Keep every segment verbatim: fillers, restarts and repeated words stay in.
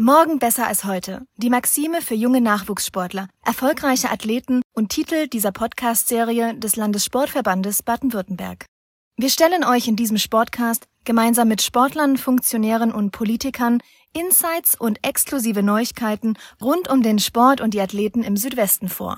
Morgen besser als heute. Die Maxime für junge Nachwuchssportler, erfolgreiche Athleten und Titel dieser Podcast-Serie des Landessportverbandes Baden-Württemberg. Wir stellen euch in diesem Sportcast gemeinsam mit Sportlern, Funktionären und Politikern Insights und exklusive Neuigkeiten rund um den Sport und die Athleten im Südwesten vor.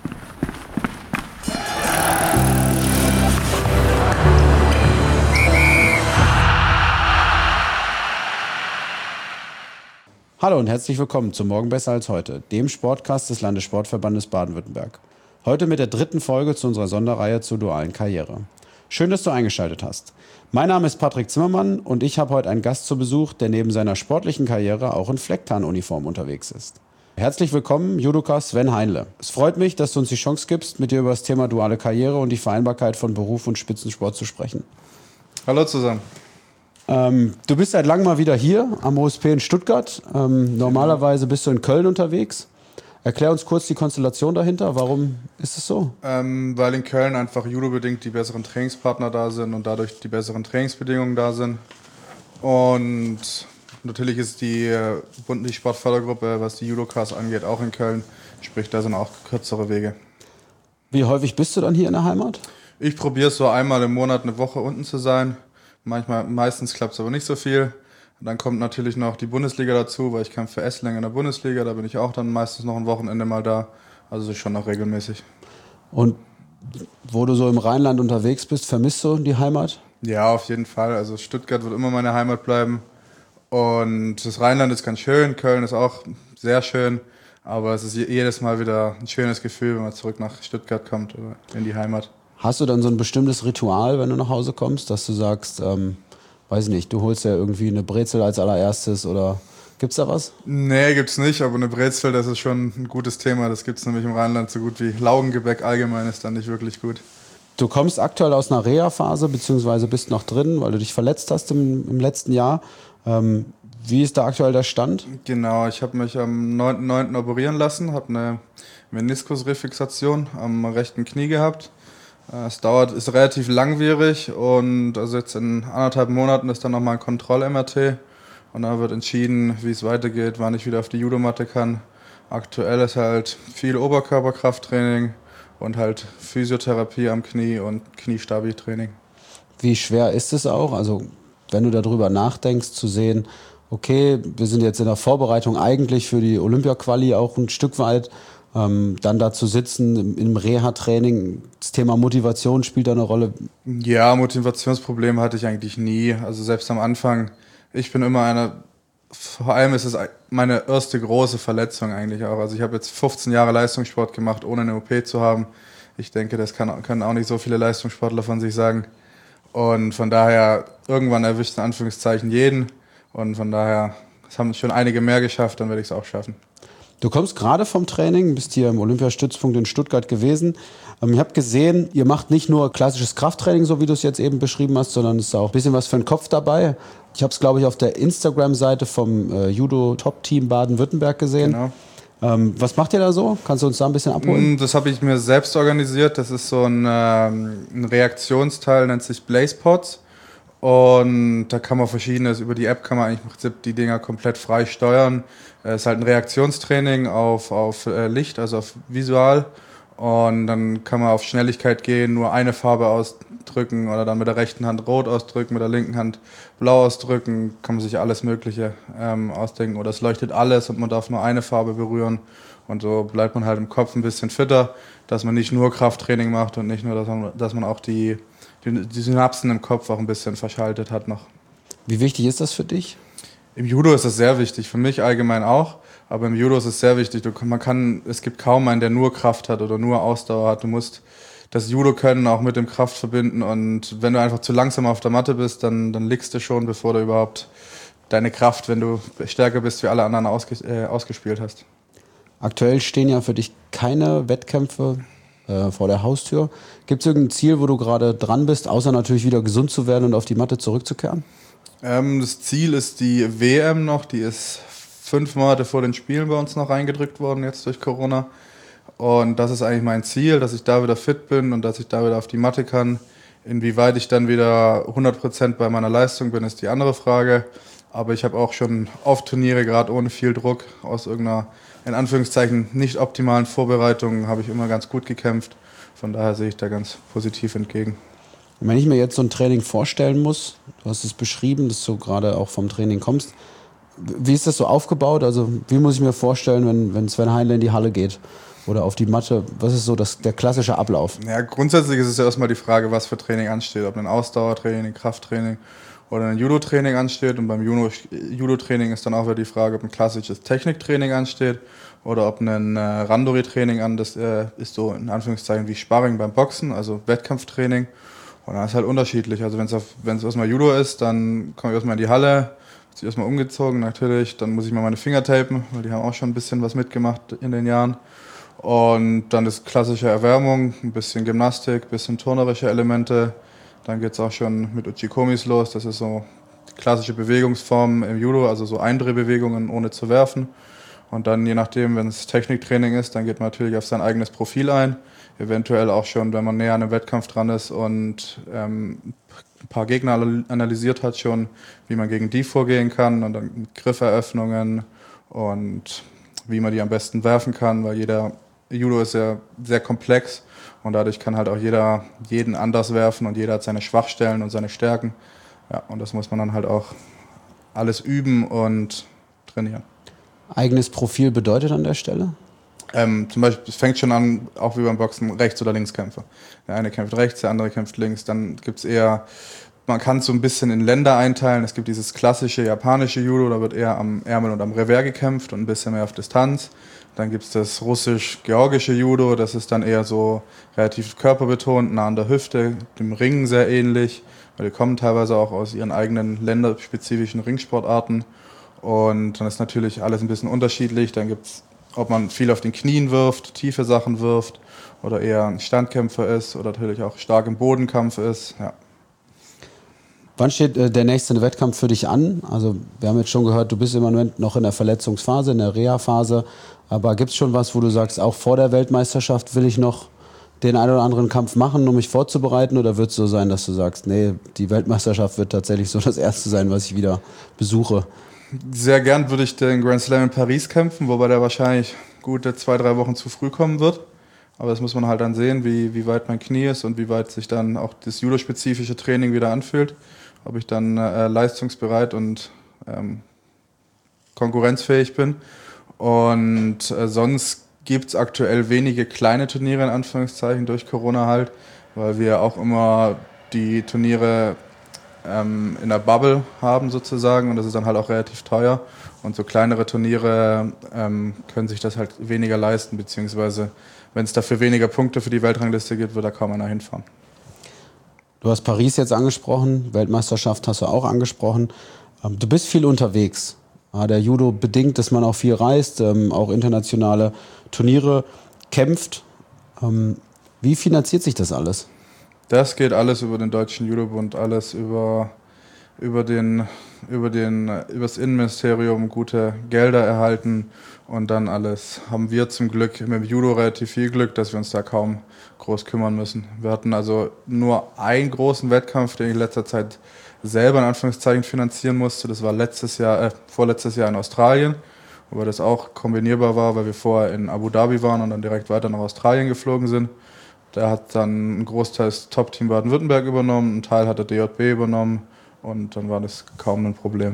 Hallo und herzlich willkommen zu Morgen besser als heute, dem Sportcast des Landessportverbandes Baden-Württemberg. Heute mit der dritten Folge zu unserer Sonderreihe zur dualen Karriere. Schön, dass du eingeschaltet hast. Mein Name ist Patrick Zimmermann und ich habe heute einen Gast zu Besuch, der neben seiner sportlichen Karriere auch in Flecktarnuniform unterwegs ist. Herzlich willkommen, Judoka Sven Heinle. Es freut mich, dass du uns die Chance gibst, mit dir über das Thema duale Karriere und die Vereinbarkeit von Beruf und Spitzensport zu sprechen. Hallo zusammen. Ähm, du bist seit langem mal wieder hier am O S P in Stuttgart. Ähm, normalerweise bist du in Köln unterwegs. Erklär uns kurz die Konstellation dahinter. Warum ist es so? Ähm, weil in Köln einfach judobedingt die besseren Trainingspartner da sind und dadurch die besseren Trainingsbedingungen da sind. Und natürlich ist die, die Sportfördergruppe, was die Judokas angeht, auch in Köln. Sprich, da sind auch kürzere Wege. Wie häufig bist du dann hier in der Heimat? Ich probiere so einmal im Monat eine Woche unten zu sein. Manchmal, meistens klappt es aber nicht so viel. Dann kommt natürlich noch die Bundesliga dazu, weil ich kämpfe für Esslingen in der Bundesliga. Da bin ich auch dann meistens noch ein Wochenende mal da. Also schon noch regelmäßig. Und wo du so im Rheinland unterwegs bist, vermisst du die Heimat? Ja, auf jeden Fall. Also Stuttgart wird immer meine Heimat bleiben. Und das Rheinland ist ganz schön. Köln ist auch sehr schön. Aber es ist jedes Mal wieder ein schönes Gefühl, wenn man zurück nach Stuttgart kommt oder in die Heimat. Hast du dann so ein bestimmtes Ritual, wenn du nach Hause kommst, dass du sagst, ähm, weiß nicht, du holst ja irgendwie eine Brezel als allererstes oder gibt's da was? Nee, gibt's nicht, aber eine Brezel, das ist schon ein gutes Thema. Das gibt's nämlich im Rheinland so gut wie Laugengebäck allgemein ist dann nicht wirklich gut. Du kommst aktuell aus einer Reha-Phase, beziehungsweise bist noch drin, weil du dich verletzt hast im, im letzten Jahr. Ähm, wie ist da aktuell der Stand? Genau, ich habe mich am neunten neunten operieren lassen, habe eine Meniskusrefixation am rechten Knie gehabt. Es dauert, ist relativ langwierig und also jetzt in anderthalb Monaten ist dann nochmal ein Kontroll-M R T und da wird entschieden, wie es weitergeht, wann ich wieder auf die Judomatte kann. Aktuell ist halt viel Oberkörperkrafttraining und halt Physiotherapie am Knie und Kniestabi-Training. Wie schwer ist es auch, also wenn du darüber nachdenkst, zu sehen, okay, wir sind jetzt in der Vorbereitung eigentlich für die Olympia-Quali auch ein Stück weit, Ähm, dann da zu sitzen im, im Reha-Training, das Thema Motivation spielt da eine Rolle? Ja, Motivationsprobleme hatte ich eigentlich nie. Also selbst am Anfang, ich bin immer einer, vor allem ist es meine erste große Verletzung eigentlich auch. Also ich habe jetzt fünfzehn Jahre Leistungssport gemacht, ohne eine O P zu haben. Ich denke, das kann, können auch nicht so viele Leistungssportler von sich sagen. Und von daher, irgendwann erwischt in Anführungszeichen jeden. Und von daher, es haben schon einige mehr geschafft, dann werde ich es auch schaffen. Du kommst gerade vom Training, bist hier im Olympiastützpunkt in Stuttgart gewesen. Ähm, ich habe gesehen, ihr macht nicht nur klassisches Krafttraining, so wie du es jetzt eben beschrieben hast, sondern es ist auch ein bisschen was für den Kopf dabei. Ich habe es, glaube ich, auf der Instagram-Seite vom äh, Judo-Top-Team Baden-Württemberg gesehen. Genau. Ähm, was macht ihr da so? Kannst du uns da ein bisschen abholen? Das habe ich mir selbst organisiert. Das ist so ein, ähm, ein Reaktionsteil, nennt sich Blaze Pods. Und da kann man verschiedenes, über die App kann man eigentlich im Prinzip die Dinger komplett frei steuern. Es ist halt ein Reaktionstraining auf, auf Licht, also auf Visual. Und dann kann man auf Schnelligkeit gehen, nur eine Farbe ausdrücken oder dann mit der rechten Hand rot ausdrücken, mit der linken Hand blau ausdrücken. Kann man sich alles Mögliche ähm, ausdenken. Oder es leuchtet alles und man darf nur eine Farbe berühren. Und so bleibt man halt im Kopf ein bisschen fitter, dass man nicht nur Krafttraining macht und nicht nur, dass man, dass man auch die die Synapsen im Kopf auch ein bisschen verschaltet hat noch. Wie wichtig ist das für dich? Im Judo ist das sehr wichtig, für mich allgemein auch, aber im Judo ist es sehr wichtig. Du, man kann, es gibt kaum einen, der nur Kraft hat oder nur Ausdauer hat. Du musst das Judo-Können auch mit dem Kraft verbinden und wenn du einfach zu langsam auf der Matte bist, dann, dann liegst du schon, bevor du überhaupt deine Kraft, wenn du stärker bist, wie alle anderen ausge, äh, ausgespielt hast. Aktuell stehen ja für dich keine Wettkämpfe vor der Haustür. Gibt es irgendein Ziel, wo du gerade dran bist, außer natürlich wieder gesund zu werden und auf die Matte zurückzukehren? Ähm, das Ziel ist die W M noch, die ist fünf Monate vor den Spielen bei uns noch reingedrückt worden, jetzt durch Corona. Und das ist eigentlich mein Ziel, dass ich da wieder fit bin und dass ich da wieder auf die Matte kann. Inwieweit ich dann wieder hundert Prozent bei meiner Leistung bin, ist die andere Frage. Aber ich habe auch schon oft Turniere, gerade ohne viel Druck, aus irgendeiner, in Anführungszeichen, nicht optimalen Vorbereitung, habe ich immer ganz gut gekämpft. Von daher sehe ich da ganz positiv entgegen. Und wenn ich mir jetzt so ein Training vorstellen muss, du hast es beschrieben, dass du gerade auch vom Training kommst, wie ist das so aufgebaut? Also wie muss ich mir vorstellen, wenn, wenn Sven Heinle in die Halle geht oder auf die Matte? Was ist so das, der klassische Ablauf? Ja, grundsätzlich ist es ja erstmal die Frage, was für Training ansteht. Ob ein Ausdauertraining, ein Krafttraining oder ein Judo-Training ansteht. Und beim Judo-Training ist dann auch wieder die Frage, ob ein klassisches Techniktraining ansteht oder ob ein äh, Randori-Training an, das äh, ist so in Anführungszeichen wie Sparring beim Boxen, also Wettkampftraining. Und dann ist halt unterschiedlich. Also wenn es wenn es erstmal Judo ist, dann komme ich erstmal in die Halle, wird sich erstmal umgezogen natürlich, dann muss ich mal meine Finger tapen, weil die haben auch schon ein bisschen was mitgemacht in den Jahren. Und dann ist klassische Erwärmung, ein bisschen Gymnastik, ein bisschen turnerische Elemente. Dann geht es auch schon mit Uchikomis los, das ist so die klassische Bewegungsform im Judo, also so Eindrehbewegungen ohne zu werfen. Und dann je nachdem, wenn es Techniktraining ist, dann geht man natürlich auf sein eigenes Profil ein. Eventuell auch schon, wenn man näher an einem Wettkampf dran ist und ähm, ein paar Gegner analysiert hat schon, wie man gegen die vorgehen kann und dann mit Grifferöffnungen und wie man die am besten werfen kann, weil jeder Judo ist ja sehr komplex und dadurch kann halt auch jeder jeden anders werfen und jeder hat seine Schwachstellen und seine Stärken. Ja, und das muss man dann halt auch alles üben und trainieren. Eigenes Profil bedeutet an der Stelle? Ähm, zum Beispiel, es fängt schon an, auch wie beim Boxen, Rechts- oder Linkskämpfer. Der eine kämpft rechts, der andere kämpft links. Dann gibt es eher, man kann es so ein bisschen in Länder einteilen. Es gibt dieses klassische japanische Judo, da wird eher am Ärmel und am Revers gekämpft und ein bisschen mehr auf Distanz. Dann gibt es das russisch-georgische Judo, das ist dann eher so relativ körperbetont, nah an der Hüfte, dem Ringen sehr ähnlich. Weil die kommen teilweise auch aus ihren eigenen länderspezifischen Ringsportarten. Und dann ist natürlich alles ein bisschen unterschiedlich. Dann gibt es, ob man viel auf den Knien wirft, tiefe Sachen wirft oder eher ein Standkämpfer ist oder natürlich auch stark im Bodenkampf ist. Ja. Wann steht äh, der nächste Wettkampf für dich an? Also wir haben jetzt schon gehört, du bist im Moment noch in der Verletzungsphase, in der Reha-Phase. Aber gibt es schon was, wo du sagst, auch vor der Weltmeisterschaft will ich noch den einen oder anderen Kampf machen, um mich vorzubereiten? Oder wird es so sein, dass du sagst, nee, die Weltmeisterschaft wird tatsächlich so das erste sein, was ich wieder besuche? Sehr gern würde ich den Grand Slam in Paris kämpfen, wobei der wahrscheinlich gute zwei, drei Wochen zu früh kommen wird. Aber das muss man halt dann sehen, wie, wie weit mein Knie ist und wie weit sich dann auch das judospezifische Training wieder anfühlt. Ob ich dann äh, leistungsbereit und ähm, konkurrenzfähig bin. Und äh, sonst gibt es aktuell wenige kleine Turniere in Anführungszeichen durch Corona halt, weil wir auch immer die Turniere ähm, in der Bubble haben sozusagen und das ist dann halt auch relativ teuer. Und so kleinere Turniere ähm, können sich das halt weniger leisten, beziehungsweise wenn es dafür weniger Punkte für die Weltrangliste gibt, wird da kaum einer hinfahren. Du hast Paris jetzt angesprochen, Weltmeisterschaft hast du auch angesprochen. Du bist viel unterwegs. Der Judo bedingt, dass man auch viel reist, auch internationale Turniere kämpft. Wie finanziert sich das alles? Das geht alles über den Deutschen Judobund, alles über, über, den, über, den, über das Innenministerium, gute Gelder erhalten und dann alles. Haben wir zum Glück mit dem Judo relativ viel Glück, dass wir uns da kaum groß kümmern müssen. Wir hatten also nur einen großen Wettkampf, den ich in letzter Zeit selber in Anführungszeichen finanzieren musste. Das war letztes Jahr, äh, vorletztes Jahr in Australien, wobei das auch kombinierbar war, weil wir vorher in Abu Dhabi waren und dann direkt weiter nach Australien geflogen sind. Da hat dann ein Großteil das Top-Team Baden-Württemberg übernommen, ein Teil hat der D J B übernommen und dann war das kaum ein Problem.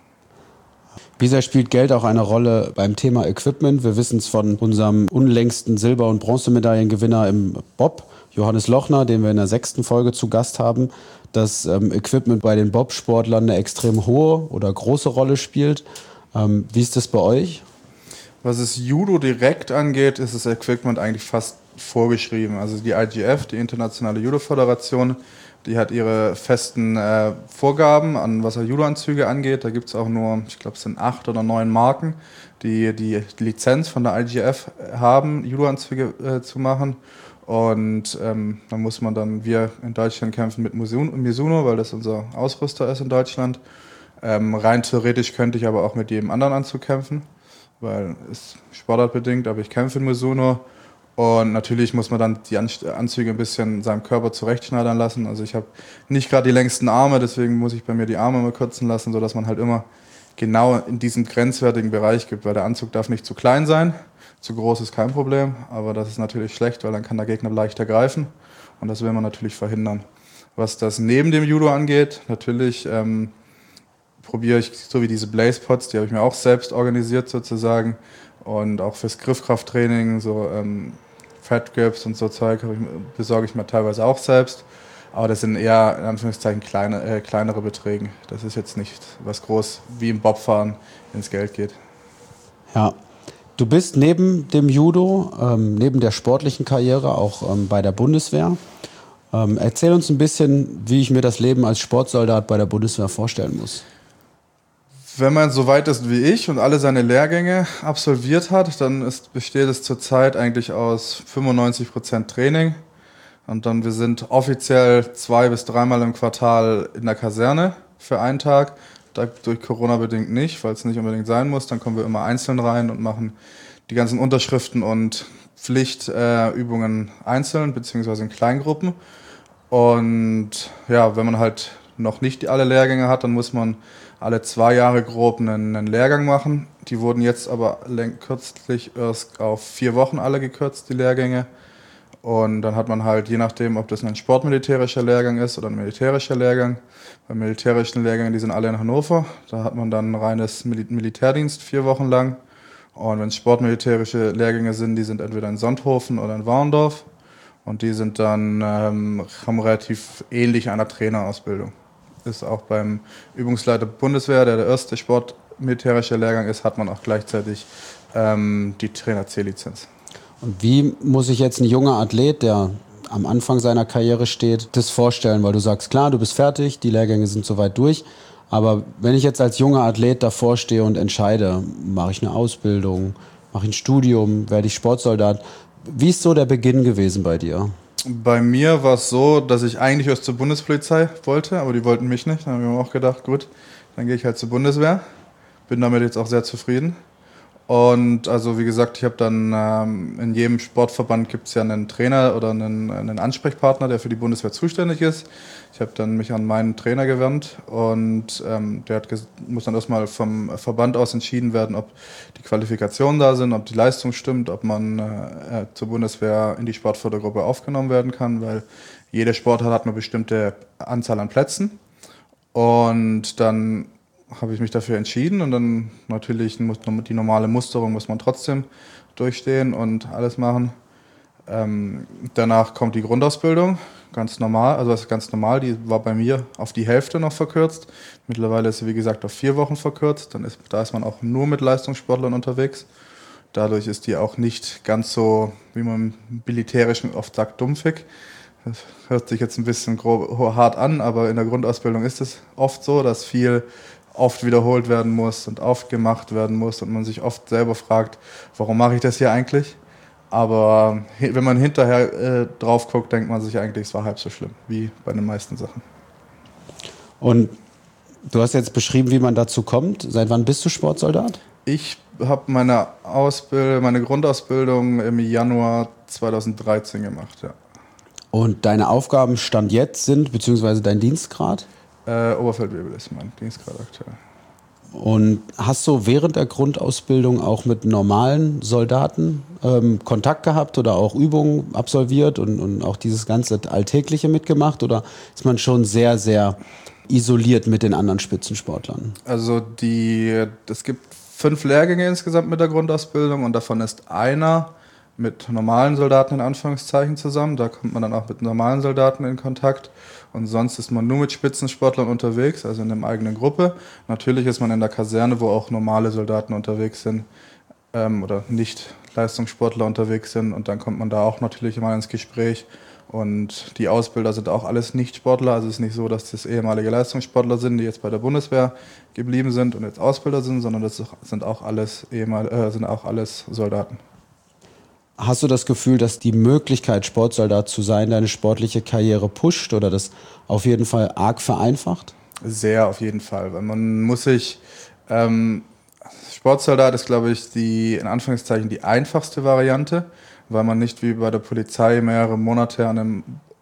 Wie sehr spielt Geld auch eine Rolle beim Thema Equipment? Wir wissen es von unserem unlängsten Silber- und Bronzemedaillengewinner im Bob, Johannes Lochner, den wir in der sechsten Folge zu Gast haben, dass ähm, Equipment bei den Bobsportlern eine extrem hohe oder große Rolle spielt. Ähm, wie ist das bei euch? Was das Judo direkt angeht, ist das Equipment eigentlich fast vorgeschrieben. Also die I G F, die Internationale Judo-Föderation, die hat ihre festen äh, Vorgaben, an was Judo-Anzüge angeht. Da gibt es auch nur, ich glaube, es sind acht oder neun Marken, die die Lizenz von der I G F haben, Judo-Anzüge äh, zu machen. Und ähm, dann muss man dann, wir in Deutschland kämpfen mit Mizuno, weil das unser Ausrüster ist in Deutschland. Ähm, rein theoretisch könnte ich aber auch mit jedem anderen Anzug kämpfen, weil es sportartbedingt, aber ich kämpfe in Mizuno. Und natürlich muss man dann die Anzüge ein bisschen seinem Körper zurechtschneidern lassen. Also ich habe nicht gerade die längsten Arme, deswegen muss ich bei mir die Arme immer kürzen lassen, sodass man halt immer genau in diesem grenzwertigen Bereich gibt, weil der Anzug darf nicht zu klein sein, zu groß ist kein Problem, aber das ist natürlich schlecht, weil dann kann der Gegner leichter greifen und das will man natürlich verhindern. Was das neben dem Judo angeht, natürlich ähm, probiere ich, so wie diese Blaze Pods, die habe ich mir auch selbst organisiert sozusagen und auch fürs Griffkrafttraining, so ähm, Fat Grips und so Zeug ich, besorge ich mir teilweise auch selbst. Aber das sind eher in Anführungszeichen kleine, äh, kleinere Beträge. Das ist jetzt nicht was groß wie im Bobfahren ins Geld geht. Ja, du bist neben dem Judo, ähm, neben der sportlichen Karriere auch ähm, bei der Bundeswehr. Ähm, erzähl uns ein bisschen, wie ich mir das Leben als Sportsoldat bei der Bundeswehr vorstellen muss. Wenn man so weit ist wie ich und alle seine Lehrgänge absolviert hat, dann ist, besteht es zurzeit eigentlich aus fünfundneunzig Prozent Training. Und dann, wir sind offiziell zwei bis dreimal im Quartal in der Kaserne für einen Tag. Da, durch Corona bedingt nicht, weil es nicht unbedingt sein muss. Dann kommen wir immer einzeln rein und machen die ganzen Unterschriften und Pflichtübungen äh, einzeln, beziehungsweise in Kleingruppen. Und ja, wenn man halt noch nicht alle Lehrgänge hat, dann muss man alle zwei Jahre grob einen, einen Lehrgang machen. Die wurden jetzt aber kürzlich erst auf vier Wochen alle gekürzt, die Lehrgänge. Und dann hat man halt, je nachdem, ob das ein sportmilitärischer Lehrgang ist oder ein militärischer Lehrgang. Bei militärischen Lehrgängen, die sind alle in Hannover. Da hat man dann reines Mil- Militärdienst vier Wochen lang. Und wenn es sportmilitärische Lehrgänge sind, die sind entweder in Sonthofen oder in Warendorf. Und die sind dann, ähm, haben relativ ähnlich einer Trainerausbildung. Ist auch beim Übungsleiter Bundeswehr, der der erste sportmilitärische Lehrgang ist, hat man auch gleichzeitig ähm, die Trainer-C-Lizenz. Und wie muss sich jetzt ein junger Athlet, der am Anfang seiner Karriere steht, das vorstellen? Weil du sagst, klar, du bist fertig, die Lehrgänge sind soweit durch. Aber wenn ich jetzt als junger Athlet davor stehe und entscheide, mache ich eine Ausbildung, mache ich ein Studium, werde ich Sportsoldat, wie ist so der Beginn gewesen bei dir? Bei mir war es so, dass ich eigentlich erst zur Bundespolizei wollte, aber die wollten mich nicht. Dann habe ich mir auch gedacht, gut, dann gehe ich halt zur Bundeswehr. Bin damit jetzt auch sehr zufrieden. Und also wie gesagt, ich habe dann ähm, in jedem Sportverband gibt es ja einen Trainer oder einen, einen Ansprechpartner, der für die Bundeswehr zuständig ist. Ich habe dann mich an meinen Trainer gewandt und ähm, der hat ges- muss dann erstmal vom Verband aus entschieden werden, ob die Qualifikationen da sind, ob die Leistung stimmt, ob man äh, zur Bundeswehr in die Sportfördergruppe aufgenommen werden kann, weil jeder Sportart hat eine bestimmte Anzahl an Plätzen. Und dann habe ich mich dafür entschieden und dann natürlich muss die normale Musterung muss man trotzdem durchstehen und alles machen. Ähm, danach kommt die Grundausbildung, ganz normal, also das ist ganz normal, die war bei mir auf die Hälfte noch verkürzt. Mittlerweile ist sie wie gesagt auf vier Wochen verkürzt, dann ist, da ist man auch nur mit Leistungssportlern unterwegs. Dadurch ist die auch nicht ganz so, wie man im Militärischen oft sagt, dumpfig. Das hört sich jetzt ein bisschen grob, hart an, aber in der Grundausbildung ist es oft so, dass viel oft wiederholt werden muss und oft gemacht werden muss und man sich oft selber fragt, warum mache ich das hier eigentlich? Aber wenn man hinterher äh, drauf guckt, denkt man sich eigentlich, es war halb so schlimm wie bei den meisten Sachen. Und du hast jetzt beschrieben, wie man dazu kommt. Seit wann bist du Sportsoldat? Ich habe meine Ausbildung, meine Grundausbildung im Januar zweitausenddreizehn gemacht, ja. Und deine Aufgaben Stand jetzt sind, beziehungsweise dein Dienstgrad? Äh, Oberfeldwebel ist mein Dienstgrad aktuell. Und hast du während der Grundausbildung auch mit normalen Soldaten ähm, Kontakt gehabt oder auch Übungen absolviert und, und auch dieses ganze Alltägliche mitgemacht? Oder ist man schon sehr, sehr isoliert mit den anderen Spitzensportlern? Also die, es gibt fünf Lehrgänge insgesamt mit der Grundausbildung und davon ist einer mit normalen Soldaten in Anführungszeichen zusammen. Da kommt man dann auch mit normalen Soldaten in Kontakt. Und sonst ist man nur mit Spitzensportlern unterwegs, also in einer eigenen Gruppe. Natürlich ist man in der Kaserne, wo auch normale Soldaten unterwegs sind ähm, oder nicht Leistungssportler unterwegs sind. Und dann kommt man da auch natürlich immer ins Gespräch. Und die Ausbilder sind auch alles Nicht-Sportler. Also es ist nicht so, dass das ehemalige Leistungssportler sind, die jetzt bei der Bundeswehr geblieben sind und jetzt Ausbilder sind, sondern das sind auch alles, ehemal, äh, sind auch alles Soldaten. Hast du das Gefühl, dass die Möglichkeit, Sportsoldat zu sein, deine sportliche Karriere pusht oder das auf jeden Fall arg vereinfacht? Sehr, auf jeden Fall. Weil man muss sich, ähm, Sportsoldat ist, glaube ich, die, in Anführungszeichen, die einfachste Variante, weil man nicht wie bei der Polizei mehrere Monate an einem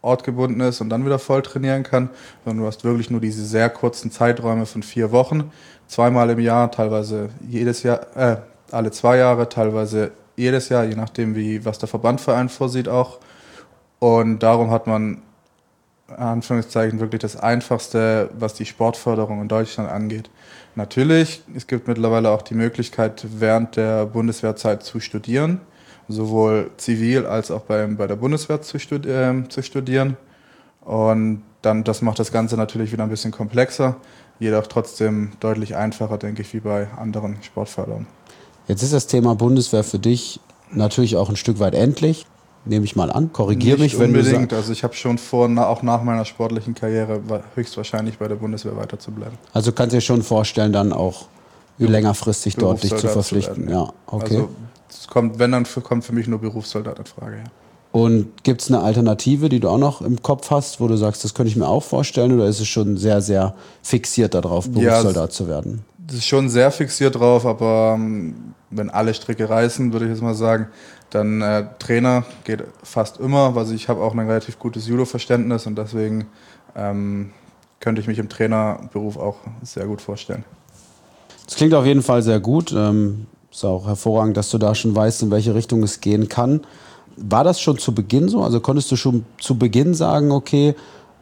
ortgebunden ist und dann wieder voll trainieren kann, sondern du hast wirklich nur diese sehr kurzen Zeiträume von vier Wochen, zweimal im Jahr, teilweise jedes Jahr, äh, alle zwei Jahre, teilweise jedes Jahr, je nachdem, wie was der Verbandverein vorsieht auch. Und darum hat man, in Anführungszeichen, wirklich das Einfachste, was die Sportförderung in Deutschland angeht. Natürlich, es gibt mittlerweile auch die Möglichkeit, während der Bundeswehrzeit zu studieren, sowohl zivil als auch bei, bei der Bundeswehr zu, studi- äh, zu studieren. Und dann, das macht das Ganze natürlich wieder ein bisschen komplexer, jedoch trotzdem deutlich einfacher, denke ich, wie bei anderen Sportförderungen. Jetzt ist das Thema Bundeswehr für dich natürlich auch ein Stück weit endlich, nehme ich mal an. Korrigiere mich, wenn unbedingt. du sagst. Also ich habe schon vor, auch nach meiner sportlichen Karriere höchstwahrscheinlich bei der Bundeswehr weiter zu bleiben. Also kannst du dir schon vorstellen, dann auch längerfristig dort dich zu verpflichten. Zu ja, okay. Also es kommt, wenn, dann kommt für mich nur Berufssoldat in Frage. Ja. Und gibt es eine Alternative, die du auch noch im Kopf hast, wo du sagst, das könnte ich mir auch vorstellen, oder ist es schon sehr, sehr fixiert darauf, Berufssoldat ja, zu werden? Das ist schon sehr fixiert drauf, aber ähm, wenn alle Stricke reißen, würde ich jetzt mal sagen, dann äh, Trainer geht fast immer, weil ich habe auch ein relativ gutes Judo-Verständnis und deswegen ähm, könnte ich mich im Trainerberuf auch sehr gut vorstellen. Das klingt auf jeden Fall sehr gut. Ähm, ist auch hervorragend, dass du da schon weißt, in welche Richtung es gehen kann. War das schon zu Beginn so? Also konntest du schon zu Beginn sagen, okay,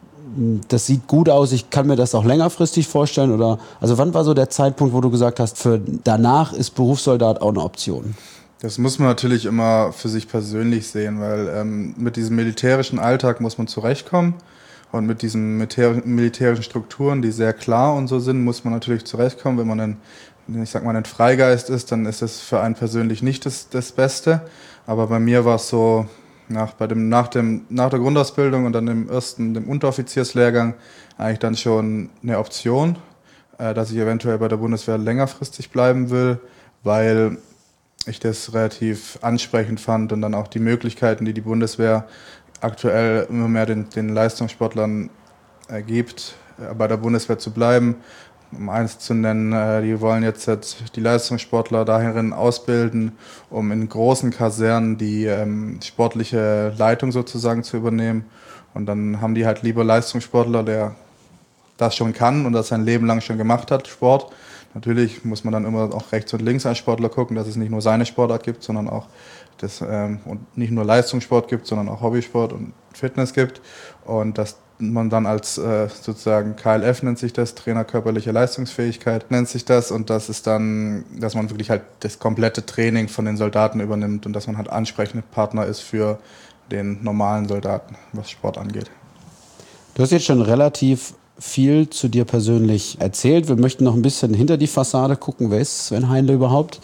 das sieht gut aus, ich kann mir das auch längerfristig vorstellen? Oder also wann war so der Zeitpunkt, wo du gesagt hast, für danach ist Berufssoldat auch eine Option? Das muss man natürlich immer für sich persönlich sehen, weil ähm, mit diesem militärischen Alltag muss man zurechtkommen. Und mit diesen militärischen Strukturen, die sehr klar und so sind, muss man natürlich zurechtkommen. Wenn man ein, ich sag mal, ein Freigeist ist, dann ist das für einen persönlich nicht das, das Beste. Aber bei mir war es so, nach, bei dem, nach, dem, nach der Grundausbildung und dann im ersten, dem Unteroffizierslehrgang, eigentlich dann schon eine Option, äh, dass ich eventuell bei der Bundeswehr längerfristig bleiben will, weil ich das relativ ansprechend fand und dann auch die Möglichkeiten, die die Bundeswehr aktuell immer mehr den, den Leistungssportlern äh, gibt, äh, bei der Bundeswehr zu bleiben. Um eins zu nennen, äh, die wollen jetzt, jetzt die Leistungssportler dahin ausbilden, um in großen Kasernen die ähm, sportliche Leitung sozusagen zu übernehmen. Und dann haben die halt lieber Leistungssportler, der das schon kann und das sein Leben lang schon gemacht hat, Sport. Natürlich muss man dann immer auch rechts und links als Sportler gucken, dass es nicht nur seine Sportart gibt, sondern auch das, ähm, und nicht nur Leistungssport gibt, sondern auch Hobbysport und Fitness gibt. Und dass man dann als äh, sozusagen K L F nennt sich das, Trainer körperliche Leistungsfähigkeit nennt sich das, und das ist dann, dass man wirklich halt das komplette Training von den Soldaten übernimmt und dass man halt ansprechende Partner ist für den normalen Soldaten, was Sport angeht. Du hast jetzt schon relativ viel zu dir persönlich erzählt. Wir möchten noch ein bisschen hinter die Fassade gucken. Wer ist Sven Heinle überhaupt?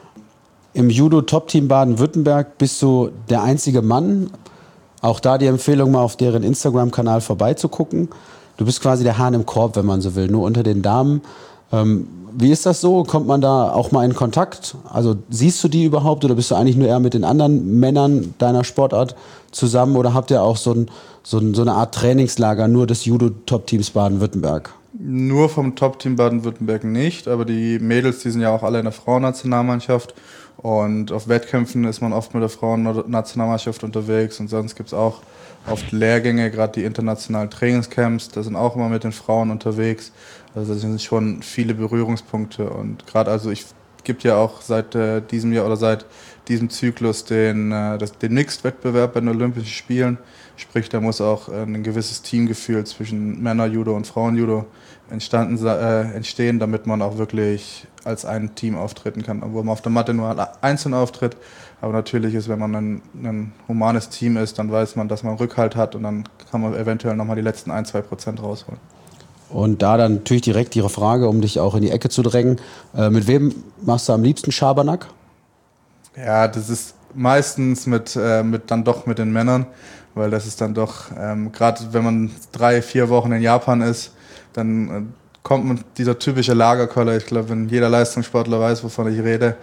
Im Judo-Top-Team Baden-Württemberg bist du der einzige Mann. Auch da die Empfehlung, mal auf deren Instagram-Kanal vorbeizugucken. Du bist quasi der Hahn im Korb, wenn man so will, nur unter den Damen. Ähm, wie ist das so? Kommt man da auch mal in Kontakt? Also siehst du die überhaupt oder bist du eigentlich nur eher mit den anderen Männern deiner Sportart zusammen? Oder habt ihr auch so, ein, so, ein, so eine Art Trainingslager nur des Judo-Top-Teams Baden-Württemberg? Nur vom Top-Team Baden-Württemberg nicht, aber die Mädels, die sind ja auch alle in der Frauennationalmannschaft. Und auf Wettkämpfen ist man oft mit der Frauennationalmannschaft unterwegs, und sonst gibt es auch oft Lehrgänge, gerade die internationalen Trainingscamps, da sind auch immer mit den Frauen unterwegs. Also das sind schon viele Berührungspunkte, und gerade also ich gibt ja auch seit äh, diesem Jahr oder seit diesem Zyklus den, äh, das, den Mixed-Wettbewerb bei den Olympischen Spielen. Sprich, da muss auch äh, ein gewisses Teamgefühl zwischen Männer-Judo und Frauen-Judo entstanden, äh, entstehen, damit man auch wirklich als ein Team auftreten kann. Obwohl man auf der Matte nur einzeln auftritt. Aber natürlich ist, wenn man ein, ein humanes Team ist, dann weiß man, dass man Rückhalt hat, und dann kann man eventuell nochmal die letzten ein, zwei Prozent rausholen. Und da dann natürlich direkt Ihre Frage, um dich auch in die Ecke zu drängen. Äh, mit wem machst du am liebsten Schabernack? Ja, das ist meistens mit, äh, mit dann doch mit den Männern, weil das ist dann doch, ähm, gerade wenn man drei, vier Wochen in Japan ist, dann äh, kommt man dieser typische Lagerkoller. Ich glaube, wenn jeder Leistungssportler weiß, wovon ich rede.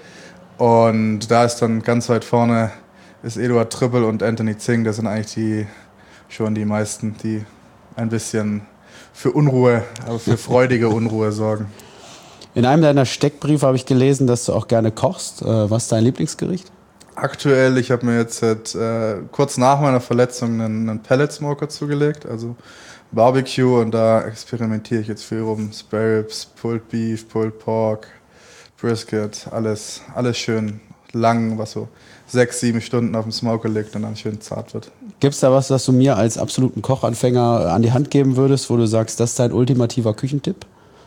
Und da ist dann ganz weit vorne ist Eduard Trippel und Anthony Zing. Das sind eigentlich die, schon die meisten, die ein bisschen für Unruhe, aber für freudige Unruhe sorgen. In einem deiner Steckbriefe habe ich gelesen, dass du auch gerne kochst. Was ist dein Lieblingsgericht? Aktuell, ich habe mir jetzt äh, kurz nach meiner Verletzung einen, einen Pellet Smoker zugelegt, also Barbecue, und da experimentiere ich jetzt viel rum. Spare Ribs, Pulled Beef, Pulled Pork, Brisket, alles, alles schön lang, was so sechs, sieben Stunden auf dem Smoker liegt und dann schön zart wird. Gibt es da was, das du mir als absoluten Kochanfänger an die Hand geben würdest, wo du sagst, das ist dein ultimativer Küchentipp?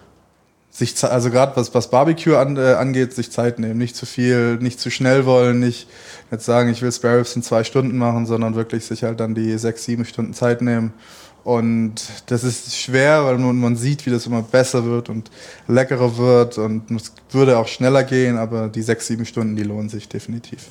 Sich, also gerade was, was Barbecue an, äh, angeht, sich Zeit nehmen. Nicht zu viel, nicht zu schnell wollen, nicht jetzt sagen, ich will Spare Ribs in zwei Stunden machen, sondern wirklich sich halt dann die sechs, sieben Stunden Zeit nehmen. Und das ist schwer, weil man, man sieht, wie das immer besser wird und leckerer wird, und es würde auch schneller gehen, aber die sechs, sieben Stunden, die lohnen sich definitiv.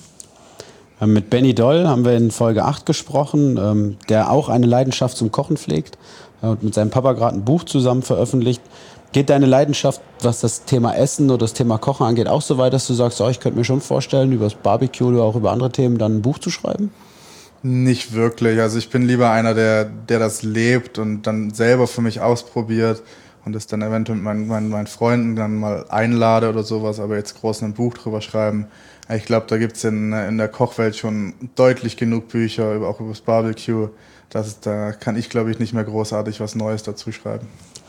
Mit Benny Doll haben wir in Folge acht gesprochen, der auch eine Leidenschaft zum Kochen pflegt und mit seinem Papa gerade ein Buch zusammen veröffentlicht. Geht deine Leidenschaft, was das Thema Essen oder das Thema Kochen angeht, auch so weit, dass du sagst, oh, ich könnte mir schon vorstellen, über das Barbecue oder auch über andere Themen dann ein Buch zu schreiben? Nicht wirklich. Also ich bin lieber einer, der, der das lebt und dann selber für mich ausprobiert und das dann eventuell mit meinen, meinen, meinen Freunden dann mal einlade oder sowas, aber jetzt groß ein Buch drüber schreiben. Ich glaube, da gibt es in, in der Kochwelt schon deutlich genug Bücher, auch über das Barbecue. Das, da kann ich, glaube ich, nicht mehr großartig was Neues dazu schreiben.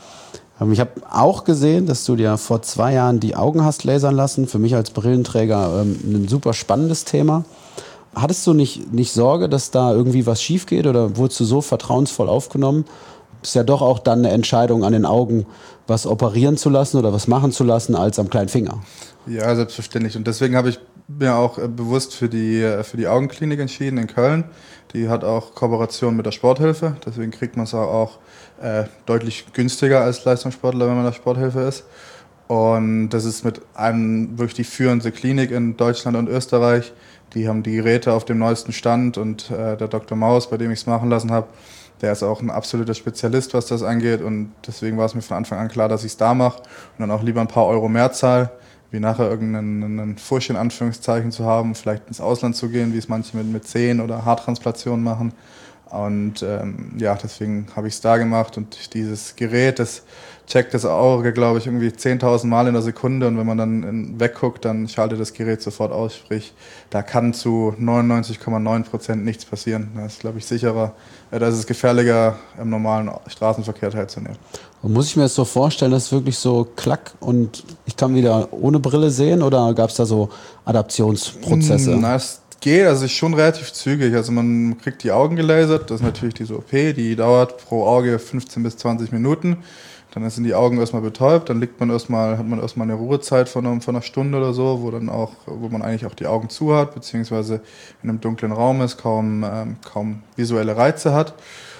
Ich habe auch gesehen, dass du dir vor zwei Jahren die Augen hast lasern lassen. Für mich als Brillenträger ähm, ein super spannendes Thema. Hattest du nicht, nicht Sorge, dass da irgendwie was schief geht, oder wurdest du so vertrauensvoll aufgenommen? Ist ja doch auch dann eine Entscheidung an den Augen, was operieren zu lassen oder was machen zu lassen, als am kleinen Finger. Ja, selbstverständlich. Und deswegen habe ich mir auch bewusst für die, für die Augenklinik entschieden in Köln. Die hat auch Kooperation mit der Sporthilfe. Deswegen kriegt man es auch äh, deutlich günstiger als Leistungssportler, wenn man der Sporthilfe ist. Und das ist mit einem wirklich die führende Klinik in Deutschland und Österreich. Die haben die Geräte auf dem neuesten Stand, und äh, der Doktor Maus, bei dem ich es machen lassen habe, der ist auch ein absoluter Spezialist, was das angeht, und deswegen war es mir von Anfang an klar, dass ich es da mache und dann auch lieber ein paar Euro mehr zahle, wie nachher irgendeinen Fusch in Anführungszeichen zu haben, vielleicht ins Ausland zu gehen, wie es manche mit, mit Zehen oder Haartransplantationen machen. Und ähm, ja, deswegen habe ich es da gemacht, und dieses Gerät, das checkt das Auge, glaube ich, irgendwie zehntausend Mal in der Sekunde, und wenn man dann in, wegguckt, dann schaltet das Gerät sofort aus, sprich, da kann zu neunundneunzig Komma neun Prozent nichts passieren. Das ist, glaube ich, sicherer, äh, das ist gefährlicher, im normalen Straßenverkehr teilzunehmen. Und muss ich mir das so vorstellen, dass es wirklich so klack und ich kann wieder ohne Brille sehen, oder gab es da so Adaptionsprozesse? Na, es geht, also es ist schon relativ zügig. Also man kriegt die Augen gelasert, das ist natürlich diese O P, die dauert pro Auge fünfzehn bis zwanzig Minuten. Dann sind die Augen erstmal betäubt, dann liegt man erstmal, hat man erstmal eine Ruhezeit von einer, von einer Stunde oder so, wo dann auch, wo man eigentlich auch die Augen zu hat, beziehungsweise in einem dunklen Raum ist, kaum, ähm, kaum visuelle Reize hat.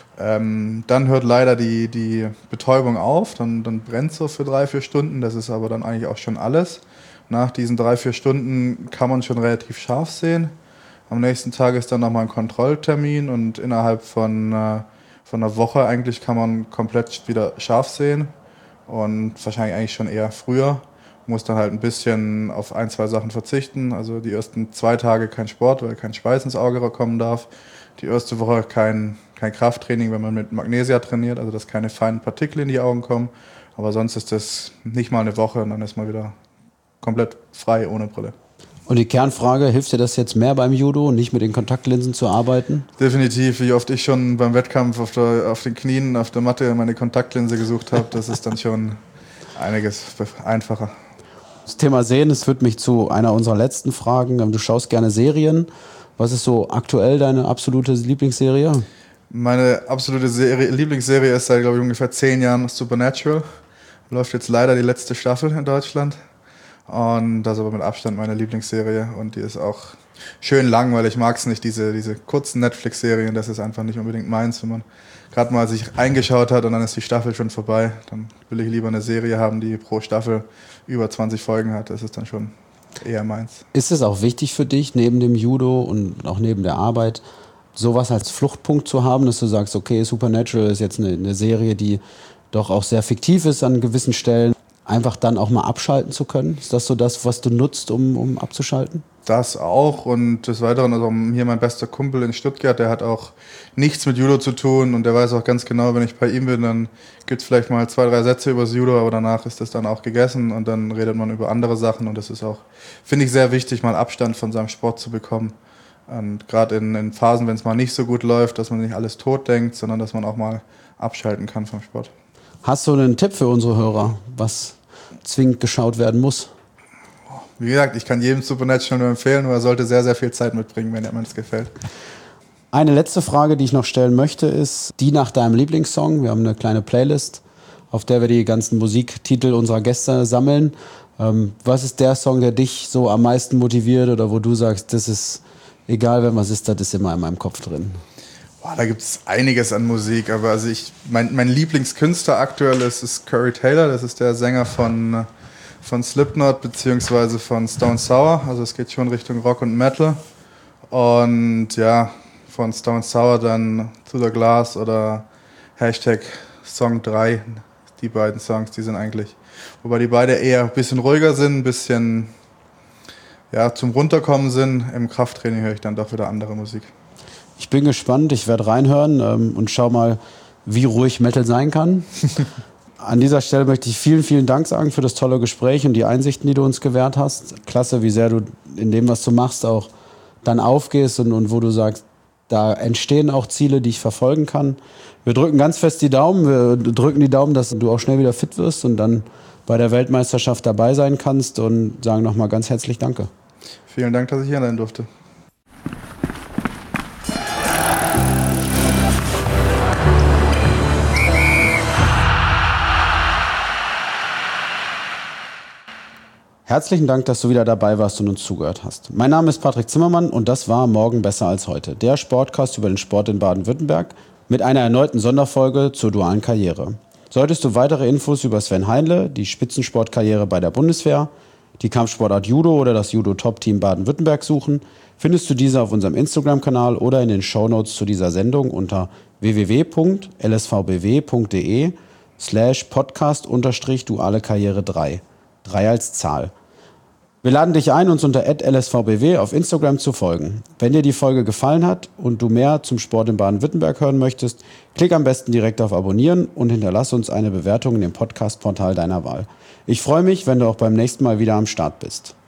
Ähm, dann hört leider die, die Betäubung auf, dann, dann brennt es so für drei, vier Stunden, das ist aber dann eigentlich auch schon alles. Nach diesen drei, vier Stunden kann man schon relativ scharf sehen. Am nächsten Tag ist dann nochmal ein Kontrolltermin, und innerhalb von, äh, von einer Woche eigentlich kann man komplett wieder scharf sehen, und wahrscheinlich eigentlich schon eher früher. Muss dann halt ein bisschen auf ein, zwei Sachen verzichten. Also die ersten zwei Tage kein Sport, weil kein Schweiß ins Auge kommen darf. Die erste Woche kein, kein Krafttraining, wenn man mit Magnesia trainiert, also dass keine feinen Partikel in die Augen kommen. Aber sonst ist das nicht mal eine Woche, und dann ist man wieder komplett frei ohne Brille. Und die Kernfrage, hilft dir das jetzt mehr beim Judo, nicht mit den Kontaktlinsen zu arbeiten? Definitiv, wie oft ich schon beim Wettkampf auf, der, auf den Knien, auf der Matte meine Kontaktlinse gesucht habe, das ist dann schon einiges einfacher. Das Thema Sehen, das führt mich zu einer unserer letzten Fragen. Du schaust gerne Serien. Was ist so aktuell deine absolute Lieblingsserie? Meine absolute Serie, Lieblingsserie ist seit, glaube ich, ungefähr zehn Jahren Supernatural. Läuft jetzt leider die letzte Staffel in Deutschland. Und das ist aber mit Abstand meine Lieblingsserie, und die ist auch schön lang, weil ich mag es nicht, diese, diese kurzen Netflix-Serien, das ist einfach nicht unbedingt meins. Wenn man gerade mal sich eingeschaut hat und dann ist die Staffel schon vorbei, dann will ich lieber eine Serie haben, die pro Staffel über zwanzig Folgen hat, das ist dann schon eher meins. Ist es auch wichtig für dich, neben dem Judo und auch neben der Arbeit, sowas als Fluchtpunkt zu haben, dass du sagst, okay, Supernatural ist jetzt eine, eine Serie, die doch auch sehr fiktiv ist an gewissen Stellen? einfach dann auch mal abschalten zu können? Ist das so das, was du nutzt, um, um abzuschalten? Das auch und des Weiteren, also hier mein bester Kumpel in Stuttgart, der hat auch nichts mit Judo zu tun und der weiß auch ganz genau, wenn ich bei ihm bin, dann gibt es vielleicht mal zwei, drei Sätze über das Judo, aber danach ist das dann auch gegessen und dann redet man über andere Sachen und das ist auch, finde ich, sehr wichtig, mal Abstand von seinem Sport zu bekommen. Und gerade in, in Phasen, wenn es mal nicht so gut läuft, dass man nicht alles tot denkt, sondern dass man auch mal abschalten kann vom Sport. Hast du einen Tipp für unsere Hörer, was zwingend geschaut werden muss? Wie gesagt, ich kann jedem Supernatural nur empfehlen, aber er sollte sehr, sehr viel Zeit mitbringen, wenn ihm das gefällt. Eine letzte Frage, die ich noch stellen möchte, ist die nach deinem Lieblingssong. Wir haben eine kleine Playlist, auf der wir die ganzen Musiktitel unserer Gäste sammeln. Ähm, was ist der Song, der dich so am meisten motiviert oder wo du sagst, das ist egal, wenn was ist, das ist immer in meinem Kopf drin? Boah, da gibt es einiges an Musik, aber also ich, mein, mein Lieblingskünstler aktuell ist, ist Corey Taylor, das ist der Sänger von... von Slipknot beziehungsweise von Stone Sour, also es geht schon Richtung Rock und Metal und ja, von Stone Sour dann To The Glass oder Hashtag Song drei, die beiden Songs, die sind eigentlich, wobei die beide eher ein bisschen ruhiger sind, ein bisschen ja, zum Runterkommen sind, im Krafttraining höre ich dann doch wieder andere Musik. Ich bin gespannt, ich werde reinhören ähm, und schau mal, wie ruhig Metal sein kann. An dieser Stelle möchte ich vielen, vielen Dank sagen für das tolle Gespräch und die Einsichten, die du uns gewährt hast. Klasse, wie sehr du in dem, was du machst, auch dann aufgehst und, und wo du sagst, da entstehen auch Ziele, die ich verfolgen kann. Wir drücken ganz fest die Daumen. Wir drücken die Daumen, dass du auch schnell wieder fit wirst und dann bei der Weltmeisterschaft dabei sein kannst und sagen nochmal ganz herzlich Danke. Vielen Dank, dass ich hier sein durfte. Herzlichen Dank, dass du wieder dabei warst und uns zugehört hast. Mein Name ist Patrick Zimmermann und das war Morgen besser als heute, der Sportcast über den Sport in Baden-Württemberg mit einer erneuten Sonderfolge zur dualen Karriere. Solltest du weitere Infos über Sven Heinle, die Spitzensportkarriere bei der Bundeswehr, die Kampfsportart Judo oder das Judo-Top-Team Baden-Württemberg suchen, findest du diese auf unserem Instagram-Kanal oder in den Shownotes zu dieser Sendung unter w w w punkt l s v b w punkt d e slash podcast unterstrich duale Karriere drei. drei als Zahl. Wir laden dich ein, uns unter at l s v b w auf Instagram zu folgen. Wenn dir die Folge gefallen hat und du mehr zum Sport in Baden-Württemberg hören möchtest, klick am besten direkt auf Abonnieren und hinterlass uns eine Bewertung in dem Podcast-Portal deiner Wahl. Ich freue mich, wenn du auch beim nächsten Mal wieder am Start bist.